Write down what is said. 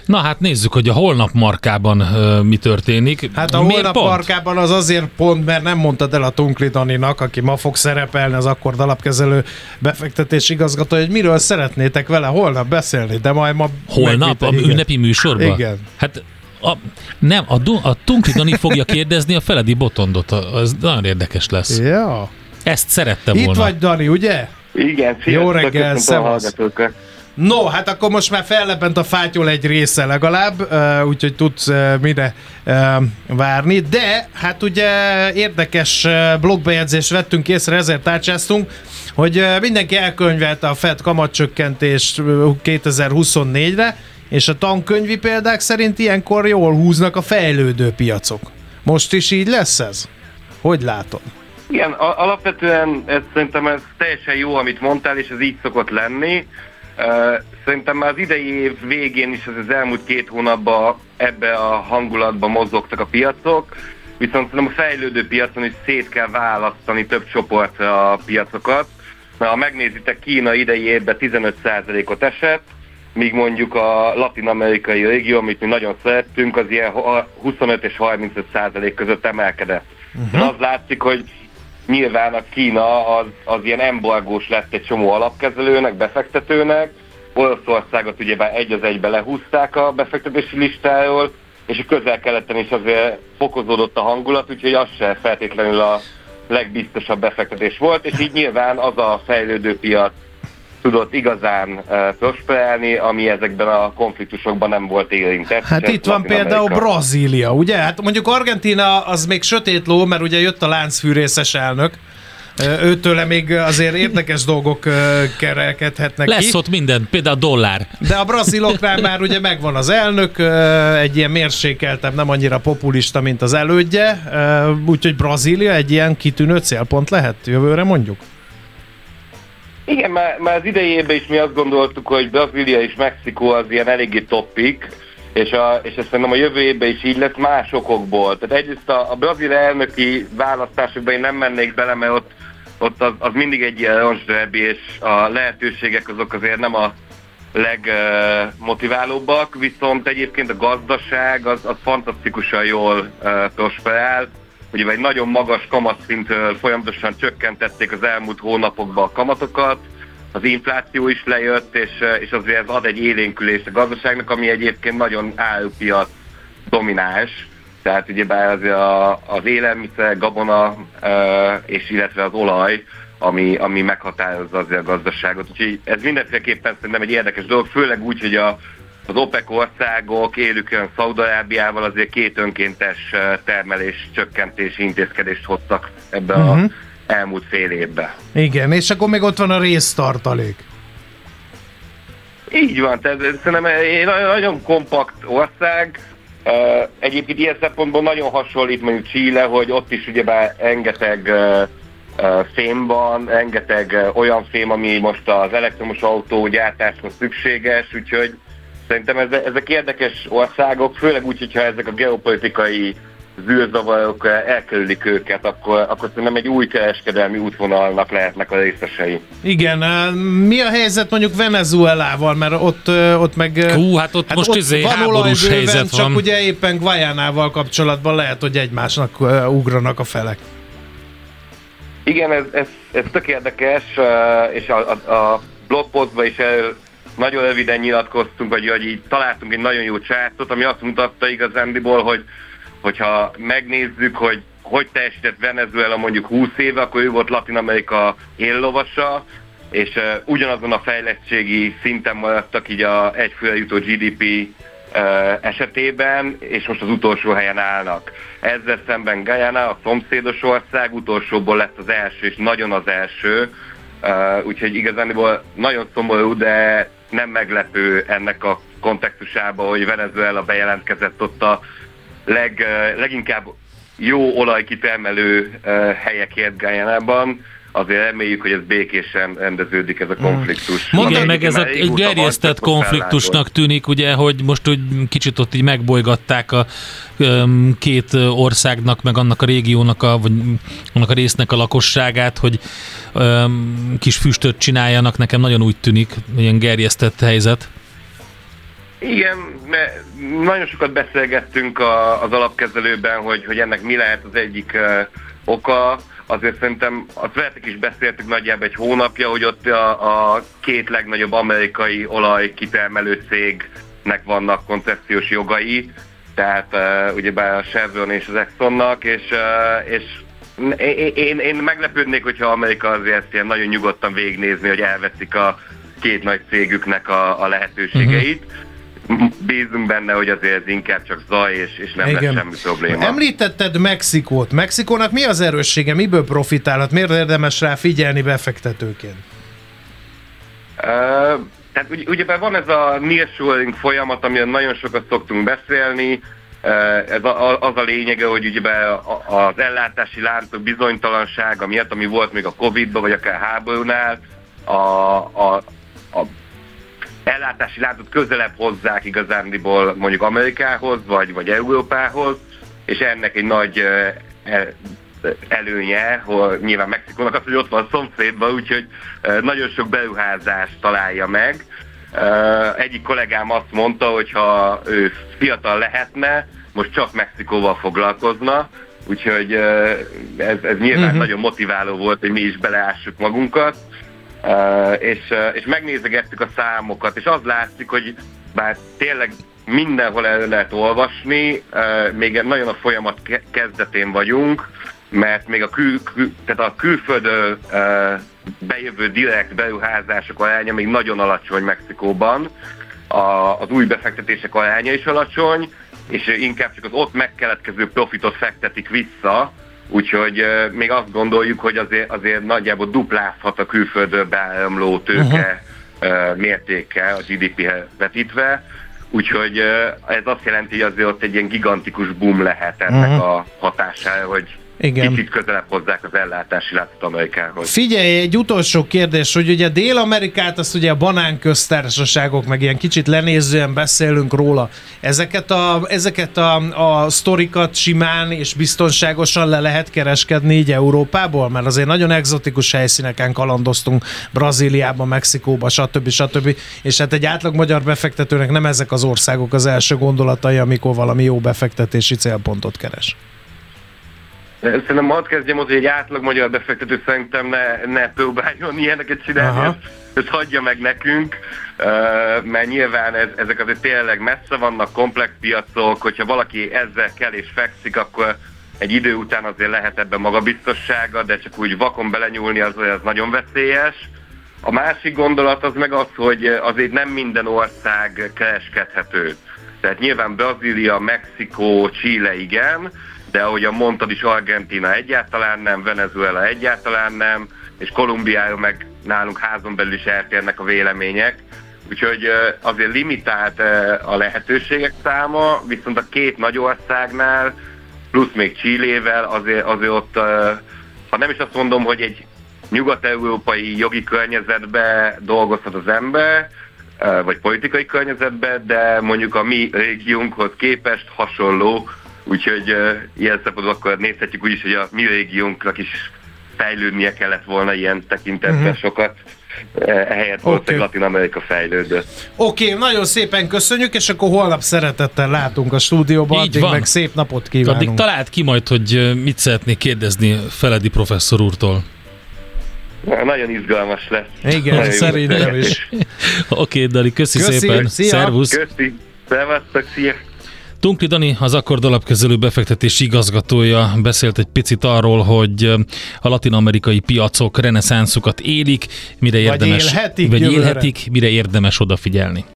Na hát nézzük, hogy a holnap markában mi történik. Hát a holnap markában az azért pont, mert nem mondtad el a Tunkli Daninak, aki ma fog szerepelni, az Akkord alapkezelő befektetés igazgató, hogy miről szeretnétek vele holnap beszélni, de majd ma... Holnap? A ünnepi műsorban? Igen. Hát a Tunkli Dani fogja kérdezni a Feledi Botondot, az nagyon érdekes lesz. Ja. Ezt szerettem volna. Itt vagy, Dani, ugye? Igen, jó reggel, szevasz. No, hát akkor most már fellepent a fátyol egy része legalább, úgyhogy tudsz mire várni, de hát ugye érdekes blogbejegyzést vettünk észre, ezért tárcsáztunk, hogy mindenki elkönyvelte a Fed kamatcsökkentést 2024-re, és a tankönyvi példák szerint ilyenkor jól húznak a fejlődő piacok. Most is így lesz ez? Hogy látod? Igen, alapvetően szerintem ez teljesen jó, amit mondtál, és ez így szokott lenni. Szerintem már az idei év végén is az elmúlt 2 hónapban ebbe a hangulatba mozogtak a piacok, viszont szerintem a fejlődő piacon is szét kell választani több csoportra a piacokat. Ha megnézitek, Kína idei évben 15%-ot esett, míg mondjuk a latin-amerikai régió, amit mi nagyon szerettünk, az ilyen 25 és 35% között emelkedett. Az látszik, hogy nyilván a Kína az ilyen embargós lett egy csomó alapkezelőnek, befektetőnek, Oroszországot ugyebár egy az egybe lehúzták a befektetési listáról, és a Közel-Keleten is azért fokozódott a hangulat, úgyhogy az se feltétlenül a legbiztosabb befektetés volt, és így nyilván az a fejlődő piac tudott igazán prosperálni, ami ezekben a konfliktusokban nem volt érintett. Hát itt van például Brazília, ugye? Hát mondjuk Argentína az még sötét ló, mert ugye jött a láncfűrészes elnök, őtőle még azért érdekes dolgok kerekedhetnek Lesz ott minden, például a dollár. De a braziloknál már ugye megvan az elnök, egy ilyen mérsékeltebb, nem annyira populista, mint az elődje, úgyhogy Brazília egy ilyen kitűnő célpont lehet jövőre mondjuk? Igen, már az idei évben is mi azt gondoltuk, hogy Brazília és Mexikó az ilyen eléggé toppik, és ezt szerintem a jövő évben is így lesz más okokból. Tehát egyrészt a brazil elnöki választásokban én nem mennék bele, mert ott az mindig egy ilyen roncsderbi, és a lehetőségek azok azért nem a legmotiválóbbak, viszont egyébként a gazdaság az fantasztikusan jól prosperál. Ugye egy nagyon magas kamatszintről folyamatosan csökkentették az elmúlt hónapokban a kamatokat, az infláció is lejött, és azért ez ad egy élénkülést a gazdaságnak, ami egyébként nagyon árupiac domináns. Tehát ugyebár azért az élelmiszer, gabona, és illetve az olaj, ami meghatározza azért a gazdaságot. Úgyhogy ez mindenféleképpen szerintem egy érdekes dolog, főleg úgy, hogy az OPEC országok élükön Szaúd-Arábiával azért 2 önkéntes termelés csökkentési intézkedést hoztak ebbe az elmúlt fél évben. Igen, és akkor még ott van a résztartalék. Így van, tehát szerintem egy nagyon kompakt ország, egyébként ilyen szempontból nagyon hasonlít mondjuk Chile, hogy ott is ugyebár rengeteg fém van, rengeteg olyan fém, ami most az elektromos autógyártáshoz szükséges, úgyhogy szerintem ezek érdekes országok, főleg úgy, hogyha ezek a geopolitikai zűrzavarok elkerülik őket, akkor szerintem egy új kereskedelmi útvonalnak lehetnek a részesei. Igen, mi a helyzet mondjuk Venezuelával, mert ott meg... Hát ott most ott van háborús helyzet van. Csak ugye éppen Guyanával kapcsolatban lehet, hogy egymásnak ugranak a felek. Igen, ez tök érdekes, és a blogpostban is nagyon röviden nyilatkoztunk, hogy így találtunk egy nagyon jó csártot, ami azt mutatta igazándiból, hogyha megnézzük, hogy teljesített Venezuela mondjuk 20 éve, akkor ő volt Latin-Amerika éllovasa, és ugyanazon a fejlettségi szinten maradtak így a egyfőre jutó GDP esetében, és most az utolsó helyen állnak. Ezzel szemben Guyana, a szomszédos ország utolsóból lett az első, és nagyon az első, úgyhogy igazániból nagyon szomorú, de nem meglepő ennek a kontextusában, hogy Venezuela bejelentkezett ott a leginkább jó olajkitermelő helyekért Guyanában. Azért reméljük, hogy ez békésen rendeződik ez a konfliktus. Igen, meg ez egy gerjesztett konfliktusnak tűnik, ugye, hogy most úgy kicsit ott így megbolygatták a 2 országnak, meg annak a régiónak, vagy annak a résznek a lakosságát, hogy kis füstöt csináljanak. Nekem nagyon úgy tűnik, ilyen gerjesztett helyzet. Igen, nagyon sokat beszélgettünk az alapkezelőben, hogy ennek mi lehet az egyik oka. Azért szerintem azt veletek is beszéltük nagyjából egy hónapja, hogy ott a két legnagyobb amerikai olajkitermelő cégnek vannak koncesziós jogai, tehát ugyebár a Chevron és az Exxonnak, és én meglepődnék, hogyha Amerika azért ilyen nagyon nyugodtan végignézni, hogy elveszik a két nagy cégüknek a lehetőségeit. Bízunk benne, hogy azért ez inkább csak zaj, és nem lesz semmi probléma. Említetted Mexikót. Mexikónak mi az erőssége? Miből profitálhat? Miért érdemes rá figyelni befektetőként? Tehát ugyebár van ez a nearshoring folyamat, amiről nagyon sokat szoktunk beszélni. Ez az a lényege, hogy ugyebár az ellátási láncok bizonytalansága miatt, ami volt még a Covid-ban, vagy akár háborúnál, a ellátási láncot közelebb hozzák igazándiból mondjuk Amerikához, vagy Európához, és ennek egy nagy előnye, hogy nyilván Mexikónak az, hogy ott van a szomszédban, úgyhogy nagyon sok beruházást találja meg. Egyik kollégám azt mondta, hogy ha ő fiatal lehetne, most csak Mexikóval foglalkozna, úgyhogy ez nyilván nagyon motiváló volt, hogy mi is beleássuk magunkat. És megnézegettük a számokat, és az látszik, hogy bár tényleg mindenhol el lehet olvasni, még nagyon a folyamat kezdetén vagyunk, mert még tehát a külföldön bejövő direkt beruházások aránya még nagyon alacsony Mexikóban, az új befektetések aránya is alacsony, és inkább csak az ott megkeletkező profitot fektetik vissza, úgyhogy még azt gondoljuk, hogy azért nagyjából duplázhat a külföldről beáramló tőke mértéke a GDP-hez vetítve, úgyhogy ez azt jelenti, hogy azért ott egy ilyen gigantikus boom lehet ennek a hatására, hogy kicsit közelebb hozzák az ellátási láncot Amerikához. Figyelj, egy utolsó kérdés, hogy ugye Dél-Amerikát, azt ugye a banánköztársaságok, meg ilyen kicsit lenézően beszélünk róla. Ezeket a sztorikat simán és biztonságosan le lehet kereskedni így Európából? Mert azért nagyon egzotikus helyszíneken kalandoztunk, Brazíliába, Mexikóba, stb. És hát egy átlag magyar befektetőnek nem ezek az országok az első gondolatai, amikor valami jó befektetési célpontot keres. Szerintem hadd kezdjem ott, hogy egy átlag magyar befektető szerintem ne próbáljon ilyeneket csinálni, ezt hagyja meg nekünk, mert nyilván ezek azért tényleg messze vannak, komplex piacok, hogyha valaki ezzel kell és fekszik, akkor egy idő után azért lehet ebben magabiztossága, de csak úgy vakon belenyúlni az nagyon veszélyes. A másik gondolat az meg az, hogy azért nem minden ország kereskedhető. Tehát nyilván Brazília, Mexikó, Chile igen, de ahogyan mondtad is, Argentína egyáltalán nem, Venezuela egyáltalán nem, és Kolumbiáról meg nálunk házon belül is eltérnek a vélemények. Úgyhogy azért limitált a lehetőségek száma, viszont a két nagy országnál, plusz még Chilével azért ott, ha nem is azt mondom, hogy egy nyugat-európai jogi környezetbe dolgozhat az ember, vagy politikai környezetbe, de mondjuk a mi régiónkhoz képest hasonló. Úgyhogy ilyen szempontból akkor nézhetjük úgy is, hogy a mi régiónknak is fejlődnie kellett volna ilyen tekintetben sokat. Ehelyett valószínűleg Latin-Amerika fejlődött. Oké, nagyon szépen köszönjük, és akkor holnap szeretettel látunk a stúdióban, addig meg szép napot kívánunk. Addig talált ki majd, hogy mit szeretnék kérdezni Feledi professzor úrtól. Nagyon izgalmas lesz. Igen, szerintem is. Oké, Dani, köszi szépen. Szia. Szervusz. Köszi. Szevasztok, szia. Tunkli Dani, az Akkord alapkezelő befektetési igazgatója beszélt egy picit arról, hogy a latin-amerikai piacok reneszánszukat élik, mire érdemes, élhetik, mire érdemes odafigyelni.